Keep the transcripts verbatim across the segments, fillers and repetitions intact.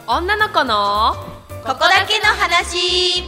女の子のここだけの話。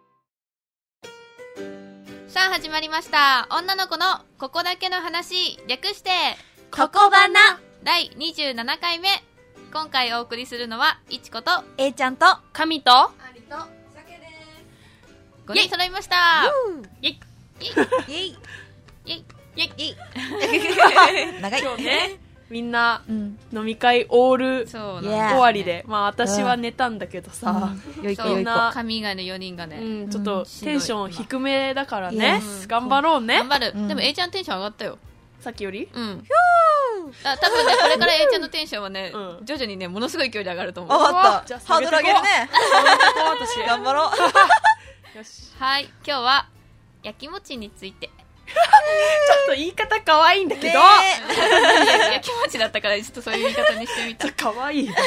さあ始まりました。女の子のここだけの話、略してここばなだいにじゅうななかいめ。今回お送りするのはいちこと A ちゃんと神とありとさけでごにん揃いました。 イェイイェイイエイイェイイェイイェイ長い今日ねみんなうん飲み会オールそうなんいやだ終わりで、まあ私は寝たんだけどさ、 よいこそうよいこな神以外のよにんがね、 うん、ちょっとしんどいテンション低めだからね、 うん頑張ろうね頑張る、 うんでも A ちゃんテンション上がったよ。 さっきよりうんあ多分ねこれから A ちゃんのテンションはね、 うん徐々にねものすごい勢いで上がると思う。 あわかったじゃあハードル上げるね私頑張ろうよしはい、今日は焼き餅についてちょっと言い方可愛いんだけど、 ね焼き餅だったからちょっとそういう言い方にしてみたちょっと可愛い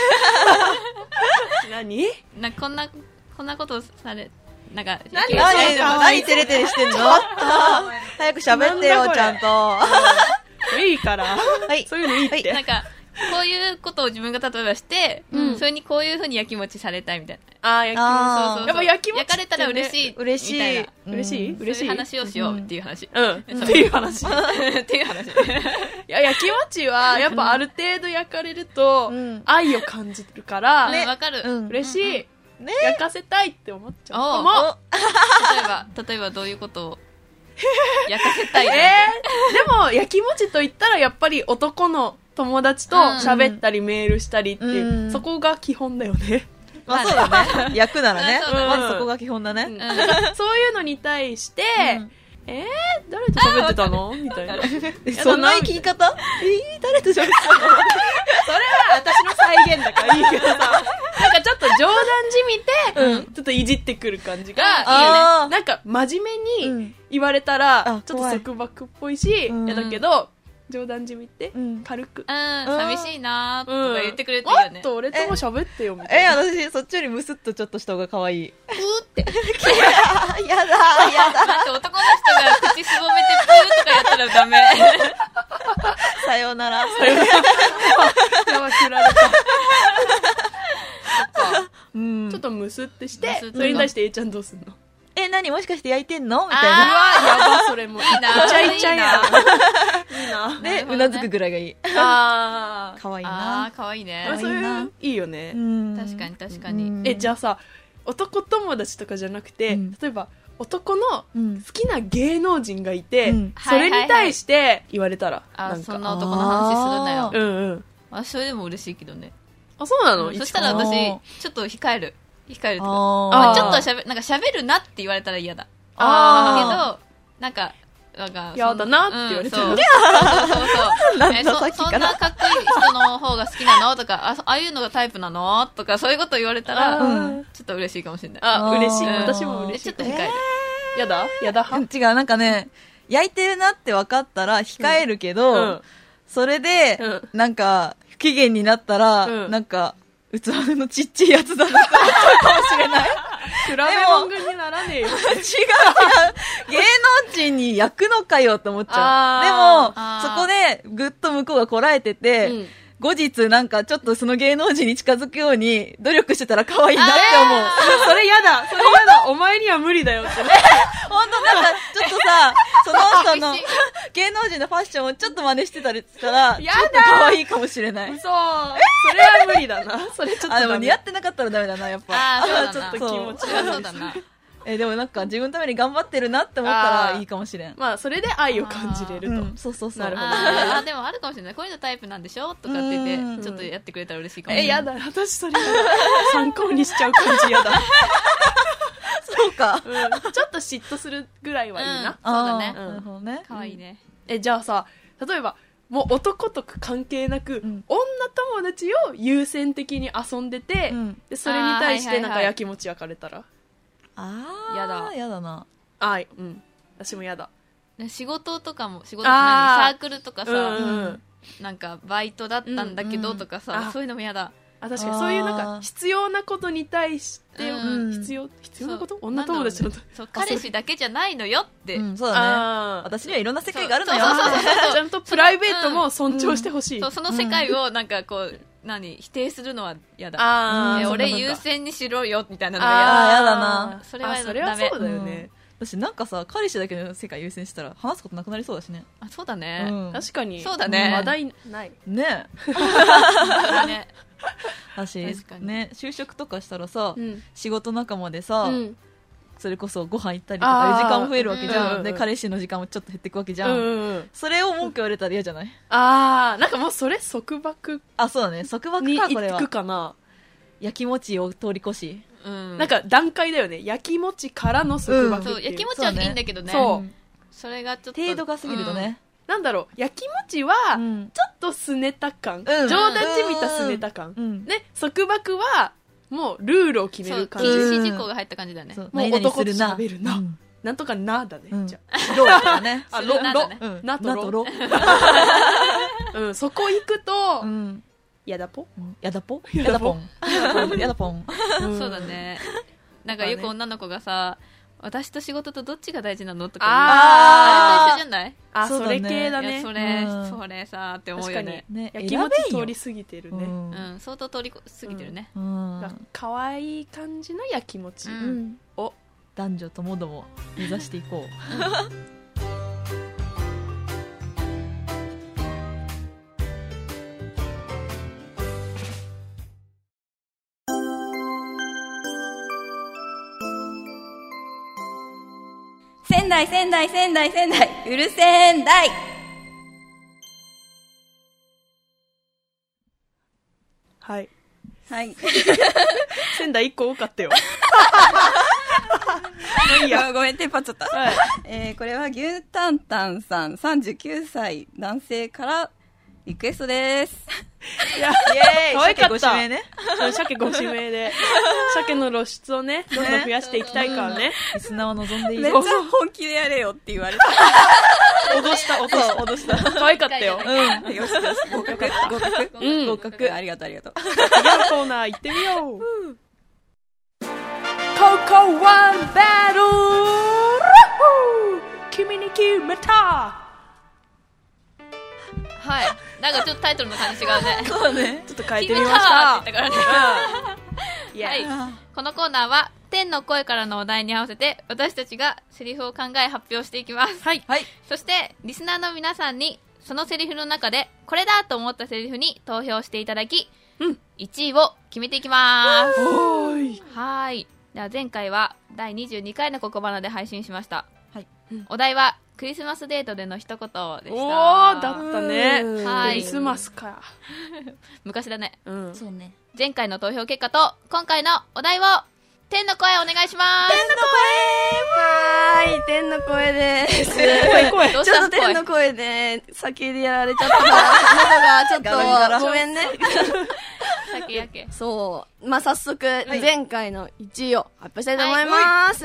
何なんかこんなこんなことされなんか何焼き餅何何テレテレしてんの早く喋ってよなんだこれちゃんとはいいからいそういうのいいって、 なんかこういうことを自分が例えばして、 うんそれにこういう風に焼き餅されたいみたいな。 あー焼きあーそうそうそうやっぱ焼き餅ってね焼かれたら嬉しい嬉しいみたいな、 嬉しい、 うん嬉しいそういう話をしようっていう話、 うん、っていう話いっていう話や焼き餅はやっぱある程度焼かれるとうん愛を感じるから、 ねわかる、 うん嬉しい、 ね焼かせたいって思っちゃうおうかも。 例えば例えばどういうことを焼かせたいえなー、でも焼き餅と言ったらやっぱり男の友達と喋ったりメールしたりっていう、 うんそこが基本だよね、 まあそうだね焼くならねそうだねまずそこが基本だねうんそういうのに対して、 うんえー、誰と喋ってたのみたいなえそんな聞き方えー誰と喋ってたのそれは私の再現だからいいけどさ、なんかちょっと冗談じみて、 うんちょっといじってくる感じがあーいいよね。なんか真面目にうん言われたら、 あちょっと束縛っぽいし、 うん嫌だけど、冗談じみってうん軽く。 うん寂しいなーうんとか言ってくれていいよね、 もっと俺とも喋ってよみたいえな。 私そっちよりムスッとちょっとした方が可愛いプーってやだやだ待って男の人が口すぼめてプーとかやったらダメさようならやばい、振られた。 うんちょっとムスってしてムスッ、とそれに対して A ちゃんどうすんの？ え何もしかして焼いてんのみたいうわ、 なやば、それも。いいいなイチャイチャやん。いいな。 でなるほどねうなずくぐらいがいいあー。 可愛いあなーかわいいねあそういういいな、 いいよね。 うん確かに確かにえ、じゃあさ、男友達とかじゃなくて、 うん例えば、男のうん好きな芸能人がいて、 うんそれに対して言われたら、 あなんか。 そんな男の話するなよあーうんうん。 あそれでも嬉しいけどね、 あ、そうなの？ うんそしたらいちこ私あーちょっと控える控えるとかあーまあ、ちょっとはしゃべなんか喋るなって言われたら嫌だあけどなんかなんかやだなって言われたらうん、そうそうそうそうなんだえそさっきからそんなかっこいい人の方が好きなのとかあそああいうのがタイプなのとかそういうこと言われたら、 あーちょっと嬉しいかもしれないあ、 あー嬉しい。 うん私も嬉しい。 ちょっと控える、 やだやだ派違うなんかね焼いてるなって分かったら控えるけど、 うんそれで、 うんなんか不機嫌になったら、 うんなんか器のちっちゃいやつだなって思っちゃうかもしれない比べ物にならねえよ。 違う違う芸能人に焼くのかよって思っちゃうあーでもそこでぐっと向こうがこらえてて、 うん後日なんかちょっとその芸能人に近づくように努力してたら可愛いなって思う。 それやだそれやだお前には無理だよってね。 本当なんかちょっとさ、その人の厳しい芸能人のファッションをちょっと真似してたりしたら、ちょやだっと可愛いかもしれない。 嘘それは無理だな。それちょっとダあ、 メ。 でも似合ってなかったらダメだな、やっぱ。 ああそうだなちょっと気持ちそりゃそうだなえ、でもなんか自分のために頑張ってるなって思ったらいいかもしれん。 まあそれで愛を感じれると。 うん、そうそうそう。 なるほどあーでもあるかもしれないこういうのタイプなんでしょとかって言ってうんちょっとやってくれたら嬉しいかもしれえ、 ないやだ。私それ参考にしちゃう感じやだ。 そうか。 うん。ちょっと嫉妬するぐらいはいいな。 そうだねあーなるほどね。 かわいいねえ、じゃあさ、例えば、もう男とか関係なく、 うん女友達を優先的に遊んでて、 うんでそれに対してなんかあーはいはいはい焼き餅焼かれたら、 あー、 やだやだな。 あーうん。私もやだ。 仕事とかも仕事ってあー何サークルとかさ、 うんうんなんかバイトだったんだけどうんとかさ、 うんあそういうのも嫌だあ、確かにそういうなんあかー必要なことに対して、 うん必要必要なことそう女友達のなんだろうねそう彼氏だけじゃないのよって、 うん、そうだね。 あー私にはいろんな世界があるのよ。 そうそうそうそうちゃんとプライベートも尊重してほしい。 そうその世界をなんかこう何否定するのは嫌だ。 あー、 え俺そうかそうか優先にしろよみたいなのが嫌だ。 あーやだなそれはあそれはダメそうだよね。 私なんかさ、彼氏だけの世界優先したら話すことなくなりそうだしね。 あ、そうだね。 うん確かに。 そうだね話題ない。 ねそうだね。 私確かにね、就職とかしたらさ、 うん。 仕事仲間でさ、 うん。 それこそご飯行ったりとかいう時間も増えるわけじゃん、 あーで彼氏の時間もちょっと減っていくわけじゃん、 うんうんうん。 それを文句言われたら嫌じゃない？ あー、なんかもうそれ束縛あ、そうだね、束縛にか、これは行くかな。 やきもちを通り越し、 うん。 なんか段階だよね。焼きもちからの束縛っていう。 そう、焼きもちはいいんだけどね。 そううんそれがちょっと。 程度が過ぎるとね、 なんだろう、焼きもちは、 うんちょっとすねた感。 ん冗談じみたすねた感。 うんね、束縛は、もうルールを決うん。そう、 める感じ。 禁止事項が入った感じだね。 そうもう何々するな男と喋るなうんなんとかなだね。 うんじゃあ。 ローだからねあ、 すロ、ロるなだね、 うんなとロ。 なとロうん、そこ行くとう、んやだぽやだぽやだぽんやだぽんそうだね。なんかよく女の子がさ、私と仕事とどっちが大事なのとかあー言う。あれと一緒じゃない？ あ、 そうだねそれ系だいや、 ね。 それ、 うんそれさって思う確かによね。。 ね焼きもち選べんよ通り過ぎてるね。 うんうん、相当通り過ぎてるね。 うんが可愛い感じの焼きもちうんを。 男女ともども目指していこう仙台仙台仙台仙台うるせんだい。 はい。 はい。 仙台一個多かったよ。いいや。 ごめん、テンパっちゃった。 はい。 えー、これは牛タンタンさんさんじゅうきゅうさい男性からリクエストです。 いや、 イエーイ可愛かった鮭ご指名ねうん鮭ご指名で。鮭の露出をね、どんどん増やしていきたいからね。 リスナーを望んでいいめっちゃ本気でやれよって言われた。 脅した、脅した。 脅した可愛かったよ。 うんよしよし、合格合格うん合格ありがとうありがとう。 次のコーナー行ってみよう。ココワンバトル君に決めたはい。なんかちょっとタイトルの感じ違うね。 そうねちょっと変えてみ決めましたって言ったからね。 イエイはい。このコーナーは、天の声からのお題に合わせて、私たちがセリフを考え発表していきます。 はい。 はいそして、リスナーの皆さんに、そのセリフの中で、これだと思ったセリフに投票していただき、 うんいちいを決めていきます。 おーい。 はーい。では前回はだいにじゅうにかいのココバナで配信しました。 はいお題は、クリスマスデートでの一言でした。 おー、だったね。 はいクリスマスか。 昔だね。 うん。 そうね前回の投票結果と、今回のお題を、天の声お願いします。 はーい、天の声です。 声声。 どうしちょったと天声の声で先でやられちゃったから、喉がちょガラガラっと、ごめんね。 酒やけ。 そう。まあ、早速、前回のいちいを発表したいと思います。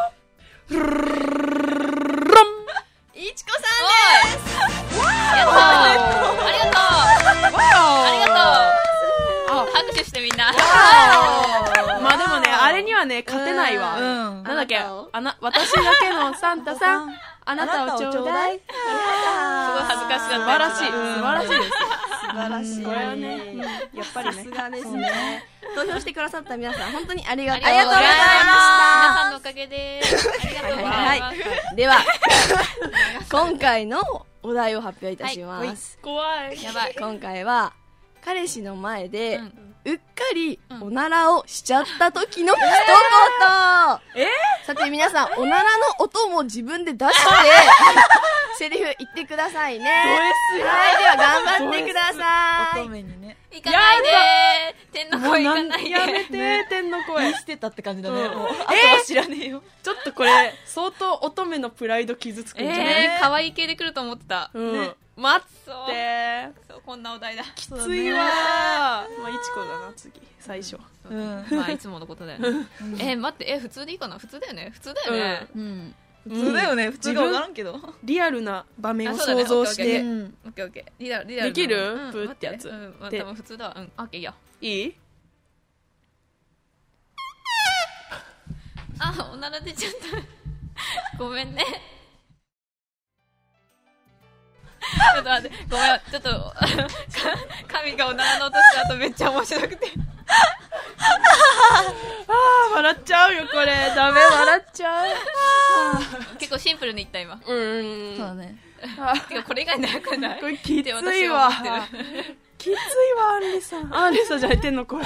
いちこさんですやったーありがとうありがとう拍手してみんな。 まあでもね、あれにはね、勝てないわ。 うんなんだっけ、 あなたをあな、私だけのサンタさん、あなたをちょうだい。 すごい恥ずかしかった。 素晴らしい。素晴らしいです。 素晴らしい。 これはね、やっぱりねさす。がですね。投票してくださった皆さん、本当にありがとうありがとうございました。皆まさんのおかげです。ありがとうございます。 はいす。では、今回のお題を発表いたします。 怖い。 やばい。 今回は、彼氏の前で、 うんうっかりうんおならをしちゃった時の一言、 えさて皆さん、おならの音も自分で出して、セリフ言ってくださいね。 ド S はい、では頑張ってくださ乙い。 女にね行かないでー。天のもう声行なんかないで。 やめて、天の声。 してたって感じだね、 うんもうあとは知らねえよちょっとこれ、相当乙女のプライド傷つくんじゃないえー、可愛い系で来ると思ってた。 うんね。 待そうって。 そう、こんなお題だ。 ききついわー。まあ、いちこだな、次。最初。 うんまあ、いつものことだよね。えー、待って、え、普通でいいかな普通だよね普通だよね。 うん普通だよね、普通が分からんけどリアルな場面をあそうだね想像しオッケーオッケて。 んオッケーオッケー。リアル、リアルな。 できるうんプーってやつ待うん、まあで多分普通だわ。うん、オッケーいいよ。 いいあ、おなら出ちゃった。ごめんね。 ちょっと待って、ごめん、ちょっと、か神がおならの音した後めっちゃ面白くて。 あー、笑っちゃうよ、これ。ダメ、笑っちゃう。 結構シンプルに言った今。 うーん。 そうだね。 てかこれ以外なくない？ これきついわ。 って私は思ってる。 きついわ、アンリさん。アンリさんじゃない、天の声。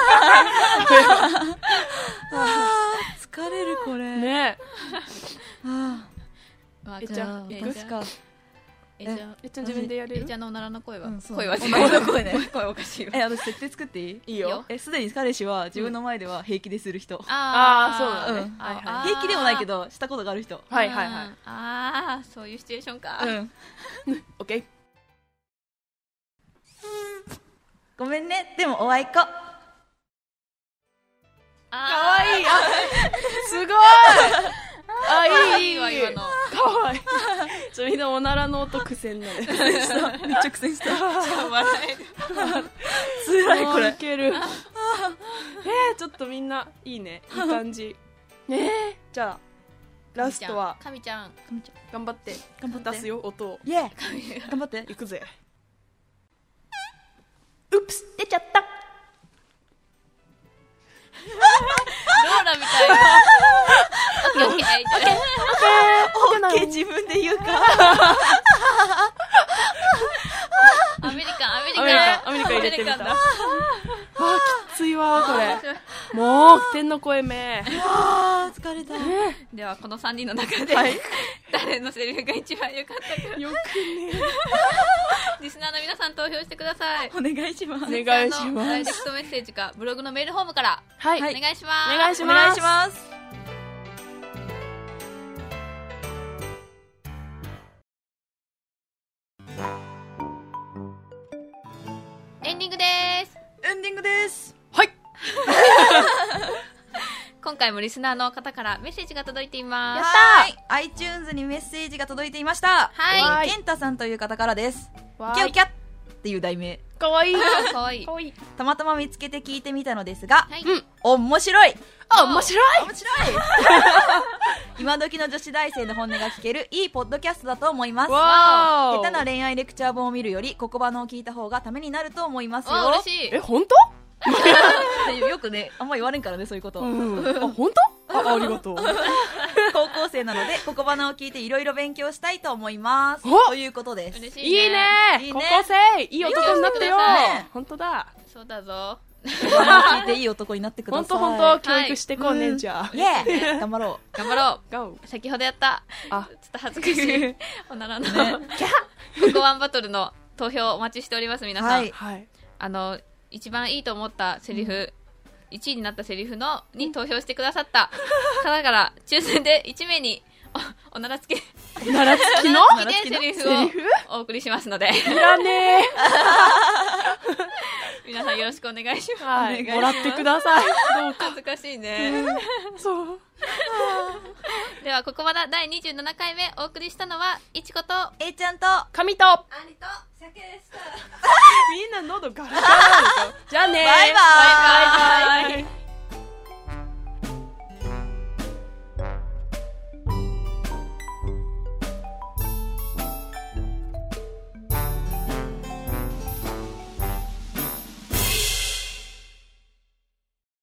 疲れる、これ。 ねあまあえちゃんえあ、どうしか。 えちゃん、 えちゃん自分でやれるえちゃんのおならの声は、 うんそう声はおならの声ね声おかしいわ。 え、私設定作っていい？ いいよ。 え、すでに彼氏は自分の前では平気でする人。 あー、そうだね。 うんはいはい。 あー平気でもないけど、したことがある人。 はいはいはい。 ああ、そういうシチュエーションか。 うん。 オッケー。 ごめんね、でもおあいこ。 かかわいい。あ、すごい。あ、いいいいわ今の。 かわいい。ちょ、みんなおならの音苦戦だね。 めっちゃ苦戦した。 笑える。 辛い、これい。ける。えー、ちょっとみんな、いいね。いい感じ。ねえ。じゃあ、ラストは、 神ちゃん。 頑張って。 頑張って出すよ、音を。 イェー頑張って。 いくぜ。 うっす、出ちゃった。 ローラみたいな。オッケーオッケー。 オッケー、自分で言うか。 アメリカン、アメリカン。 アメリカン、アメリカン入れてみた。 アメリカンだわあ、きついわ、これ。もう、天の声目。 あー、疲れた。 では、このさんにんの中で、 はい。 誰のセリフが一番良かったか、 よくね。 リスナーの皆さん投票してください。 お願いします。 お願いしあのまダイレクす。 トメッセージか、ブログのメールフォームから、 はい。 お願いします。 お願いしお願います。 します。 エンディングです。 エンディングです。 はい。 今回もリスナーの方からメッセージが届いています。 はい iTunes にメッセージが届いていました。 はいえーケンタさんという方からです。 わーいキャッキャッっていう題名。 かわいい。 あかわいい。 かわいい。 たまたま見つけて聞いてみたのですが、 はい。 うん面白いあ、面白い。 面白い今時の女子大生の本音が聞けるいいポッドキャストだと思います。 わー。 下手な恋愛レクチャー本を見るより、ここばのを聞いた方がためになると思いますよ。 あ、嬉しい。 え、ほんと？ よくね、あんま言われんからね、そういうこと。 うん。あ、ほんと？あ、ありがとう。 高校生なので、ここばなを聞いていろいろ勉強したいと思います。 おということです。 嬉しい、 いいねいいね高校生いい男になってよねほんとだそうだぞ。 ここばなを聞いていい男になってください。 ほんとほんと教育してこうね、じゃあ。 イェー頑張ろ頑張ろゴーう。先ほどやった。 あちょっと恥ずかしい。おならの。キャッココワンバトルの投票お待ちしております、皆さん。 はいはい。 あの、一番いいと思ったセリフ、いちいになったセリフの、に投票してくださった方から、抽選でいち名に、お、おならつき、 ならつきのおならつきでセリフセリフをお送りしますので、 いらね皆さんよろしくお願いしえ。 まはい。 お願いしますもらってください。どうす。 か。 恥ずかしいね。 そう。 では、ここまでだいにじゅうななかいめお送りしたのは、いちこと、 えいちゃんと、 紙と、 アリと鮭でした。 みんな喉ガラガラなんですよ。じゃあねバイバイバイバイ。